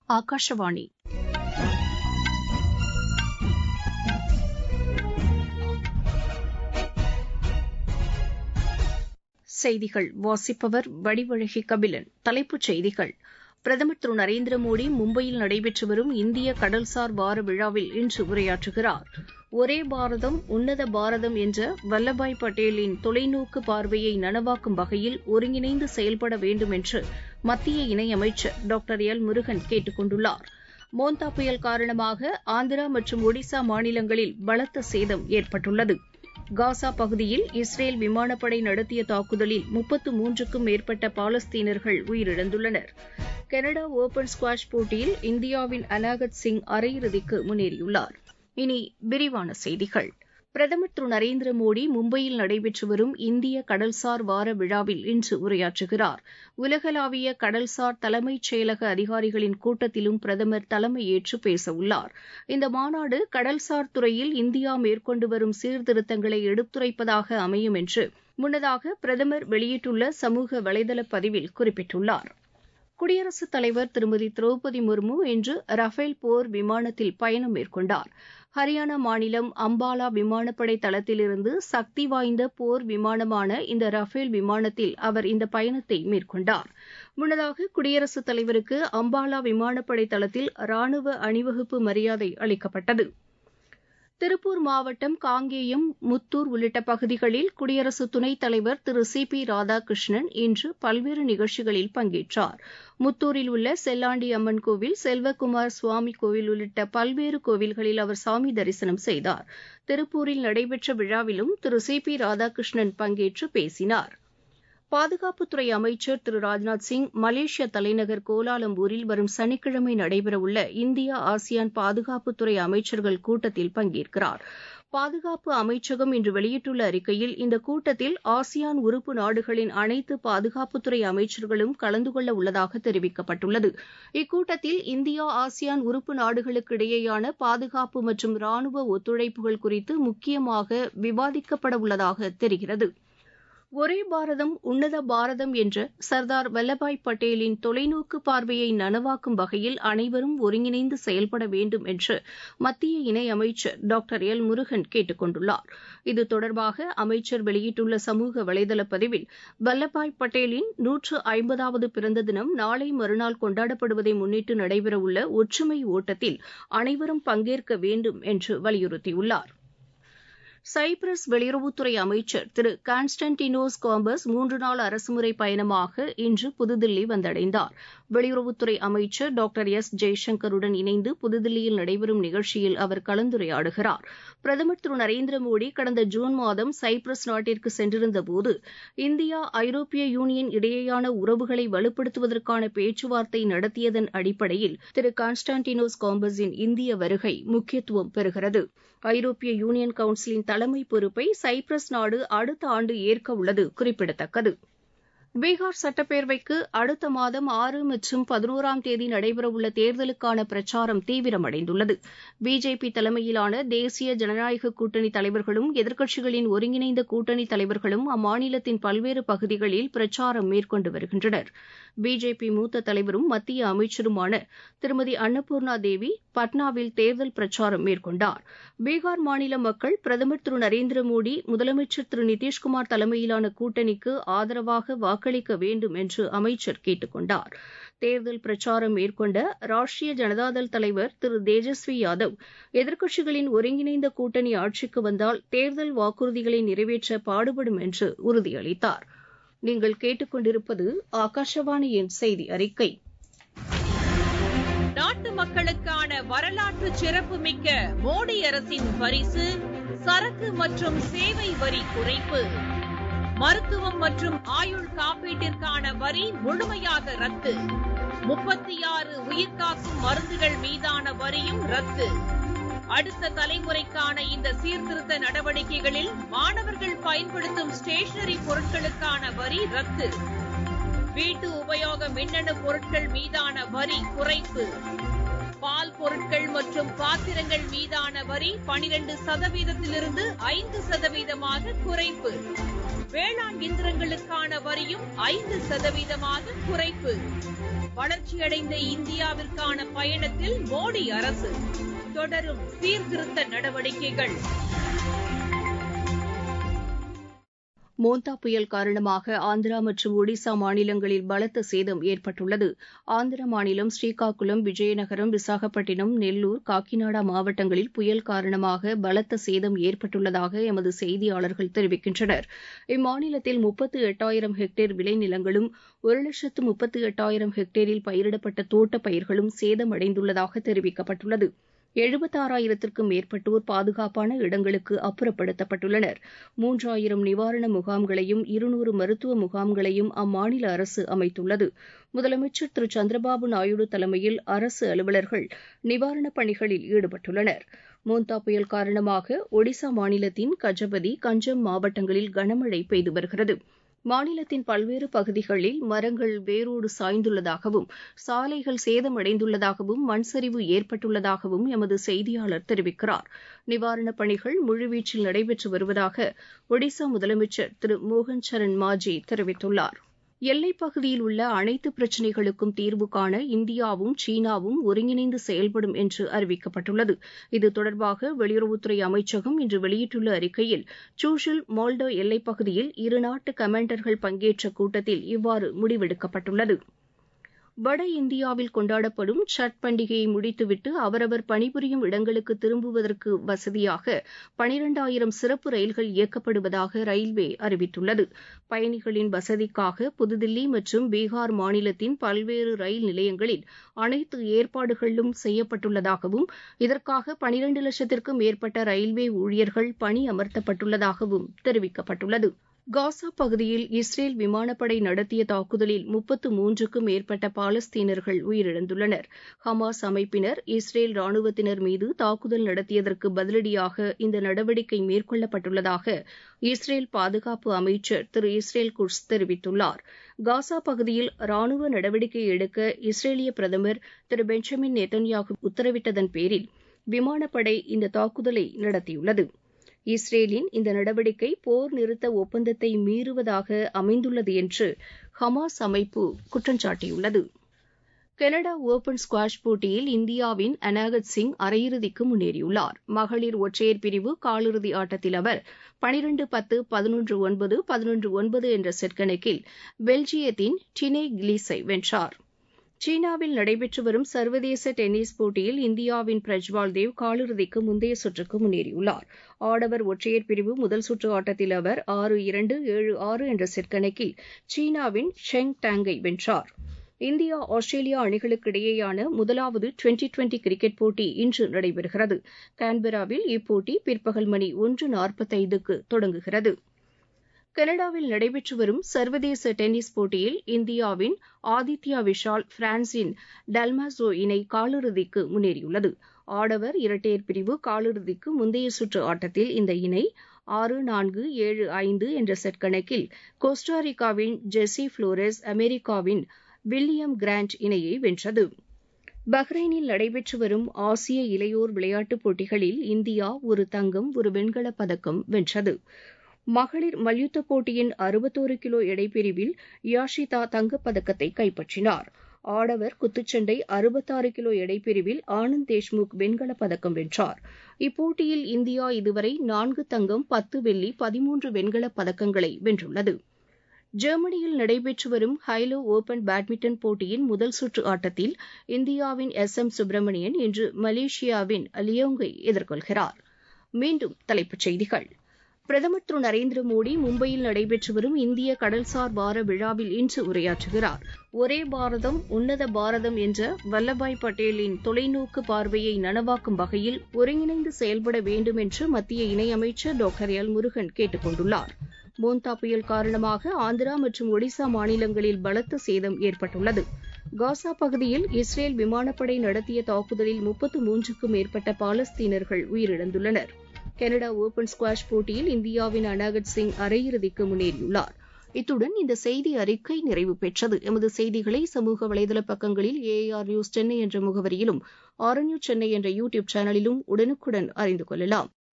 ஆகாஷவாணி. செய்திகள் வாசிப்பவர் வடிவழகி கபிலன். தலைப்புச் செய்திகள்: பிரதமர் திரு நரேந்திர மோடி மும்பையில் நடைபெற்று வரும் இந்திய கடல்சார் வார விழாவில் இன்று உரையாற்றுகிறார். ஒரே பாரதம் உன்னத பாரதம் என்ற வல்லபாய் பட்டேலின் தொலைநோக்கு பார்வையை நனவாக்கும் வகையில் ஒருங்கிணைந்து செயல்பட வேண்டும் என்று மத்திய இணையமைச்சர் டாக்டர் எல் முருகன் கேட்டுக் கொண்டுள்ளார். மோந்தா புயல் காரணமாக ஆந்திரா மற்றும் ஒடிசா மாநிலங்களில் பலத்த சேதம் ஏற்பட்டுள்ளது. காசா பகுதியில் இஸ்ரேல் விமானப்படை நடத்திய தாக்குதலில் 33க்கும் மேற்பட்ட பாலஸ்தீனர்கள் உயிரிழந்துள்ளனர். கனடா ஓபன் ஸ்குவாஷ் போட்டியில் இந்தியாவின் அனாகத் சிங் அரையிறுதிக்கு முன்னேறியுள்ளார். இனி விரிவான செய்திகள். பிரதமர் திரு நரேந்திர மோடி மும்பையில் நடைபெற்று வரும் இந்திய கடல்சார் வார விழாவில் இன்று உரையாற்றுகிறார். உலகளாவிய கடல்சார் தலைமைச் செயலக அதிகாரிகளின் கூட்டத்திலும் பிரதமர் தலைமையேற்று பேசவுள்ளார். இந்த மாநாடு கடல்சார் துறையில் இந்தியா மேற்கொண்டு வரும் சீர்திருத்தங்களை எடுத்துரைப்பதாக அமையும் என்று முன்னதாக பிரதமர் வெளியிட்டுள்ள சமூக வலைதள பதிவில் குறிப்பிட்டுள்ளார். குடியரசுத் தலைவர் திருமதி திரௌபதி முர்மு இன்று ரஃபேல் போர் விமானத்தில் பயணம் மேற்கொண்டார். ஹரியானா மாநிலம் அம்பாலா விமானப்படை தளத்திலிருந்து சக்தி வாய்ந்த போர் விமானமான இந்த ரஃபேல் விமானத்தில் அவர் இந்த பயணத்தை மேற்கொண்டார். முன்னதாக குடியரசுத் தலைவருக்கு அம்பாலா விமானப்படை தளத்தில் ராணுவ அணிவகுப்பு மரியாதை அளிக்கப்பட்டது. திருப்பூர் மாவட்டம் காங்கேயம், முத்தூர் உள்ளிட்ட பகுதிகளில் குடியரசு துணைத் தலைவர் திரு சி.பி. ராதாகிருஷ்ணன் இன்று பல்வேறு நிகழ்ச்சிகளில் பங்கேற்றார். முத்தூரில் உள்ள செல்லாண்டி அம்மன் கோவில், செல்வக்குமார் சுவாமி கோவில் உள்ளிட்ட பல்வேறு கோவில்களில் அவர் சாமி தரிசனம் செய்தார். திருப்பூரில் நடைபெற்ற விழாவிலும் திரு சி.பி. ராதாகிருஷ்ணன் பங்கேற்று பேசினார். பாதுகாப்புத்துறை அமைச்சர் திரு ராஜ்நாத் சிங் மலேசிய தலைநகர் கோலாலம்பூரில் வரும் சனிக்கிழமை நடைபெறவுள்ள இந்தியா ஆசியான் பாதுகாப்புத்துறை அமைச்சர்கள் கூட்டத்தில் பங்கேற்கிறார். பாதுகாப்பு அமைச்சகம் இன்று வெளியிட்டுள்ள அறிக்கையில் இந்த கூட்டத்தில் ஆசியான் உறுப்பு நாடுகளின் அனைத்து பாதுகாப்புத்துறை அமைச்சர்களும் கலந்து கொள்ள உள்ளதாக தெரிவிக்கப்பட்டுள்ளது. இக்கூட்டத்தில் இந்தியா ஆசியான் உறுப்பு நாடுகளுக்கு இடையேயான பாதுகாப்பு மற்றும் ராணுவ ஒத்துழைப்புகள் குறித்து முக்கியமாக விவாதிக்கப்பட உள்ளதாக தெரிகிறது. ஒரே பாரதம் உன்னத பாரதம் என்ற சர்தார் வல்லபாய் பட்டேலின் தொலைநோக்கு பார்வையை நனவாக்கும் வகையில் அனைவரும் ஒருங்கிணைந்து செயல்பட வேண்டும் என்று மத்திய இணையமைச்சர் டாக்டர் எல் முருகன் கேட்டுக் கொண்டுள்ளார். இது தொடர்பாக அமைச்சர் வெளியிட்டுள்ள சமூக வலைதள பதிவில், வல்லபாய் பட்டேலின் 150வது பிறந்த தினம் நாளை மறுநாள் கொண்டாடப்படுவதை முன்னிட்டு நடைபெறவுள்ள ஒற்றுமை ஓட்டத்தில் அனைவரும் பங்கேற்க வேண்டும் என்று வலியுறுத்தியுள்ளார். சைப்ரஸ் வெளியுறவுத்துறை அமைச்சர் திரு கான்ஸ்டன்டினோஸ் காம்பஸ் 3 நாள் அரசுமுறை பயணமாக இன்று புதுதில்லி வந்தடைந்தார். வெளியுறவுத்துறை அமைச்சர் டாக்டர் எஸ் ஜெய்சங்கருடன் இணைந்து புதுதில்லியில் நடைபெறும் நிகழ்ச்சியில் அவர் கலந்துரையாடுகிறார். பிரதமர் திரு நரேந்திர மோடி கடந்த ஜூன் மாதம் சைப்ரஸ் நாட்டிற்கு சென்றிருந்தபோது இந்தியா ஐரோப்பிய யூனியன் இடையேயான உறவுகளை வலுப்படுத்துவதற்கான பேச்சுவார்த்தை நடத்தியதன் அடிப்படையில் திரு கான்ஸ்டன்டினோஸ் காம்பஸின் இந்திய வருகை முக்கியத்துவம் பெறுகிறது. ஐரோப்பிய யூனியன் கவுன்சிலின் தலைமை பொறுப்பை சைப்ரஸ் நாடு அடுத்த ஆண்டு ஏற்க உள்ளது குறிப்பிடத்தக்கது. பீகார் சட்டப்பேரவைக்கு அடுத்த மாதம் 6 மற்றும் 11ஆம் தேதி நடைபெறவுள்ள தேர்தலுக்கான பிரச்சாரம் தீவிரமடைந்துள்ளது. பிஜேபி தலைமையிலான தேசிய ஜனநாயக கூட்டணி தலைவர்களும் எதிர்க்கட்சிகளின் ஒருங்கிணைந்த கூட்டணி தலைவர்களும் அம்மாநிலத்தின் பல்வேறு பகுதிகளில் பிரச்சாரம் மேற்கொண்டு வருகின்றனர். பிஜேபி மூத்த தலைவரும் மத்திய அமைச்சருமான திருமதி அன்னபூர்ணா தேவி பட்னாவில் தேர்தல் பிரச்சாரம் மேற்கொண்டார். பீகார் மாநில மக்கள் பிரதமர் திரு நரேந்திர மோடி, முதலமைச்சர் திரு நிதிஷ்குமார் தலைமையிலான கூட்டணிக்கு ஆதரவாக வாக்களிக்க வேண்டும் என்று அமைச்சர் கேட்டுக் கொண்டார். தேர்தல் பிரச்சாரம் மேற்கொண்ட ராஷ்டிரிய ஜனதாதள் தலைவர் திரு தேஜஸ்வி யாதவ், எதிர்க்கட்சிகளின் ஒருங்கிணைந்த கூட்டணி ஆட்சிக்கு வந்தால் தேர்தல் வாக்குறுதிகளை நிறைவேற்ற பாடுபடும் என்று உறுதியளித்தார். நீங்கள் கேட்டுக்கொண்டிருப்பது ஆகாஷவாணியின் செய்தி அறிக்கை. நாட்டு மக்களுக்கான வரலாற்று சிறப்புமிக்க மோடி அரசின் பரிசு சரக்கு மற்றும் சேவை வரி குறைப்பு. மருத்துவம் மற்றும் ஆயுள் காப்பீட்டிற்கான வரி முழுமையாக ரத்து. 36 உயிர்காக்கும் மருந்துகள் மீதான வரியும் ரத்து. அடுத்த தலைமுறைக்கான இந்த சீர்திருத்த நடவடிக்கைகளில் மாணவர்கள் பயன்படுத்தும் ஸ்டேஷனரி பொருட்களுக்கான வரி ரத்து. வீட்டு உபயோக மின்னணு பொருட்கள் மீதான வரி குறைப்பு. பால் பொருட்கள் மற்றும் பாத்திரங்கள் மீதான வரி 12%-இருந்து 5%-ஆக குறைப்பு. வேளாண் இயந்திரங்களுக்கான வரியும் 5%-ஆக குறைப்பு. வளர்ச்சியடைந்த இந்தியாவிற்கான பயணத்தில் மோடி அரசு. தொடரும் சீர்திருத்த நடவடிக்கைகள். மோந்தா புயல் காரணமாக ஆந்திரா மற்றும் ஒடிசா மாநிலங்களில் பலத்த சேதம் ஏற்பட்டுள்ளது. ஆந்திர மாநிலம் ஸ்ரீகாக்குளம், விஜயநகரம், விசாகப்பட்டினம், நெல்லூர், காக்கிநாடா மாவட்டங்களில் புயல் காரணமாக பலத்த சேதம் ஏற்பட்டுள்ளதாக எமது செய்தியாளர்கள் தெரிவிக்கின்றனர். இம்மாநிலத்தில் 38,000 ஹெக்டேர் விளைநிலங்களும் 1,38,000 ஹெக்டேரில் பயிரிடப்பட்ட தோட்டப் பயிர்களும் சேதமடைந்துள்ளதாக தெரிவிக்கப்பட்டுள்ளது. 76,000க்கும் மேற்பட்டோர் பாதுகாப்பான இடங்களுக்கு அப்புறப்படுத்தப்பட்டுள்ளனர். 3,000 நிவாரண முகாம்களையும் 200 மருத்துவ முகாம்களையும் அம்மாநில அரசு அமைத்துள்ளது. முதலமைச்சர் திரு சந்திரபாபு நாயுடு தலைமையில் அரசு அலுவலர்கள் நிவாரணப் பணிகளில் ஈடுபட்டுள்ளனர். மோந்தா புயல் காரணமாக ஒடிசா மாநிலத்தின் கஜபதி, கஞ்சம் மாவட்டங்களில் கனமழை பெய்து வருகிறது. மாநிலத்தின் பல்வேறு பகுதிகளில் மரங்கள் வேரோடு சாய்ந்துள்ளதாகவும், சாலைகள் சேதமடைந்துள்ளதாகவும், மண் சரிவு ஏற்பட்டுள்ளதாகவும் எமது செய்தியாளர் தெரிவிக்கிறார். நிவாரணப் பணிகள் முழுவீச்சில் நடைபெற்று வருவதாக ஒடிசா முதலமைச்சர் திரு மோகன் சரண் மாஜி தெரிவித்துள்ளார். எல்லைப் பகுதியில் உள்ள அனைத்து பிரச்சினைகளுக்கும் தீர்வு காண இந்தியாவும் சீனாவும் ஒருங்கிணைந்து செயல்படும் என்று அறிவிக்கப்பட்டுள்ளது. இது தொடர்பாக வெளியுறவுத்துறை அமைச்சகம் இன்று வெளியிட்டுள்ள அறிக்கையில், சூஷில் மோல்டோ எல்லைப் பகுதியில் இருநாட்டு கமாண்டர்கள் பங்கேற்ற கூட்டத்தில் இவ்வாறு முடிவெடுக்கப்பட்டுள்ளது. வட இந்தியாவில் கொண்டாடப்படும் சட் பண்டிகையை முடித்துவிட்டு அவரவர் பணிபுரியும் இடங்களுக்கு திரும்புவதற்கு வசதியாக 12,000 சிறப்பு ரயில்கள் இயக்கப்படுவதாக ரயில்வே அறிவித்துள்ளது. பயணிகளின் வசதிக்காக புதுதில்லி மற்றும் பீகார் மாநிலத்தின் பல்வேறு ரயில் நிலையங்களில் அனைத்து ஏற்பாடுகளும் செய்யப்பட்டுள்ளதாகவும், இதற்காக 12 லட்சத்திற்கும் மேற்பட்ட ரயில்வே ஊழியர்கள் பணியமர்த்தப்பட்டுள்ளதாகவும் தெரிவிக்கப்பட்டுள்ளது. காசா பகுதியில் இஸ்ரேல் விமானப்படை நடத்திய தாக்குதலில் 33க்கும் மேற்பட்ட பாலஸ்தீனர்கள் உயிரிழந்துள்ளனர். ஹமாஸ் அமைப்பினர் இஸ்ரேல் ராணுவத்தினர் மீது தாக்குதல் நடத்தியதற்கு பதிலடியாக இந்த நடவடிக்கை மேற்கொள்ளப்பட்டுள்ளதாக இஸ்ரேல் பாதுகாப்பு அமைச்சர் திரு இஸ்ரேல் குட்ஸ் தெரிவித்துள்ளார். காசா பகுதியில் ராணுவ நடவடிக்கை எடுக்க இஸ்ரேலிய பிரதமர் திரு பெஞ்சமின் நெத்தன்யாகு உத்தரவிட்டதன் பேரில் விமானப்படை இந்த தாக்குதலை நடத்தியுள்ளது. இஸ்ரேலின் இந்த நடவடிக்கை போர் நிறுத்த ஒப்பந்தத்தை மீறுவதாக அமைந்துள்ளது என்று ஹமாஸ் அமைப்பு குற்றம் சாட்டியுள்ளது. கனடா ஓபன் ஸ்குவாஷ் போட்டியில் இந்தியாவின் அனாகத் சிங் அரையிறுதிக்கு முன்னேறியுள்ளார். மகளிர் ஒற்றையர் பிரிவு காலிறுதி ஆட்டத்தில் அவர் 12-10, 11-9, 11-9 என்ற செட் கணக்கில் பெல்ஜியத்தின் டினே கிலீஸை வென்றார். சீனாவில் நடைபெற்று வரும் சர்வதேச டென்னிஸ் போட்டியில் இந்தியாவின் பிரஜ்வால் தேவ் காலிறுதிக்கு முந்தைய சுற்றுக்கு முன்னேறியுள்ளார். ஆடவர் ஒற்றையர் பிரிவு முதல் சுற்று ஆட்டத்தில் அவர் 6-2, 7-6 என்ற செட் கணக்கில் சீனாவின் ஷெங் டாங்கை வென்றார். இந்தியா ஆஸ்திரேலியா அணிகளுக்கு இடையேயான முதலாவது டுவெண்டி கிரிக்கெட் போட்டி இன்று நடைபெறுகிறது. கான்பெராவில் இப்போட்டி பிற்பகல் மணி 1:45க்கு தொடங்குகிறது. கனடாவில் நடைபெற்று வரும் சர்வதேச டென்னிஸ் போட்டியில் இந்தியாவின் ஆதித்யா விஷால், பிரான்சின் டல்மாசோ இணை காலிறுதிக்கு முன்னேறியுள்ளது. ஆடவர் இரட்டையர் பிரிவு காலிறுதிக்கு முந்தைய சுற்று ஆட்டத்தில் இந்த இணை 6-4, 7-5 என்ற செட் கணக்கில் கோஸ்டாரிக்காவின் ஜெஸ்ஸி புளோரஸ், அமெரிக்காவின் வில்லியம் கிராண்ட் இணையை வென்றது. பஹ்ரைனில் நடைபெற்று வரும் ஆசிய இளையோர் விளையாட்டுப் போட்டிகளில் இந்தியா ஒரு தங்கம், ஒரு வெண்கலப் பதக்கம் வென்றது. மகளிர் மல்யுத்த போட்டியின் 61 கிலோ எடைப்பிரிவில் யாஷிதா தங்கப்பதக்கத்தை கைப்பற்றினார். ஆடவர் குத்துச்சண்டை 66 கிலோ எடைப்பிரிவில் ஆனந்த் தேஷ்முக் வெண்கலப் பதக்கம் வென்றார். இப்போட்டியில் இந்தியா இதுவரை 4 தங்கம், 10 வெள்ளி, 13 வெண்கலப் பதக்கங்களை வென்றுள்ளது. ஜெர்மனியில் நடைபெற்று வரும் ஹைலோ ஓபன் பேட்மிண்டன் போட்டியின் முதல் சுற்று ஆட்டத்தில் இந்தியாவின் SM சுப்பிரமணியன் இன்று மலேசியாவின் லியோங்கை எதிர்கொள்கிறார். மீண்டும் தலைப்புச் செய்திகள். பிரதமர் திரு நரேந்திர மோடி மும்பையில் நடைபெற்று வரும் இந்திய கடல்சார் வார விழாவில் இன்று உரையாற்றுகிறார். ஒரே பாரதம் உன்னத பாரதம் என்ற வல்லபாய் பட்டேலின் தொலைநோக்கு பார்வையை நனவாக்கும் வகையில் ஒருங்கிணைந்து செயல்பட வேண்டும் என்று மத்திய இணையமைச்சர் டாக்டர் எல் முருகன் கேட்டுக் கொண்டுள்ளார். மோந்தா புயல் காரணமாக ஆந்திரா மற்றும் ஒடிசா மாநிலங்களில் பலத்த சேதம் ஏற்பட்டுள்ளது. காசா பகுதியில் இஸ்ரேல் விமானப்படை நடத்திய தாக்குதலில் 33க்கும் மேற்பட்ட பாலஸ்தீனர்கள் உயிரிழந்துள்ளனர். கனடா ஓபன் ஸ்குவாஷ் போட்டியில் இந்தியாவின் அனாகத் சிங் அரையிறுதிக்கு முன்னேறியுள்ளார். இத்துடன் இந்த செய்தி அறிக்கை நிறைவு பெற்றது. எமது செய்திகளை சமூக வலைதள பக்கங்களில் AR நியூஸ் சென்னை என்ற முகவரியிலும் RNU சென்னை என்ற யூடியூப் சேனலிலும் உடனுக்குடன் அறிந்து கொள்ளலாம்.